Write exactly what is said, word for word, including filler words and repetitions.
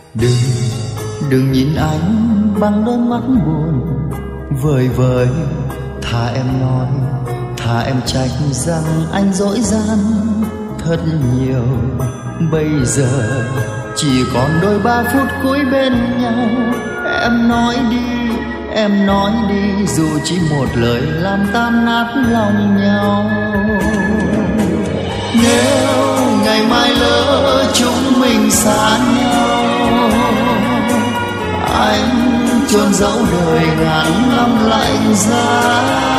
Đừng, đừng nhìn anh bằng đôi mắt buồn vời vời. Thà em nói, thà em trách rằng anh dỗi gian thật nhiều. Bây giờ chỉ còn đôi ba phút cuối bên nhau. Em nói đi, em nói đi, dù chỉ một lời làm tan nát lòng nhau. Nếu ngày mai lỡ chúng mình xa nhau, anh chôn dấu đời ngàn năm lạnh giá.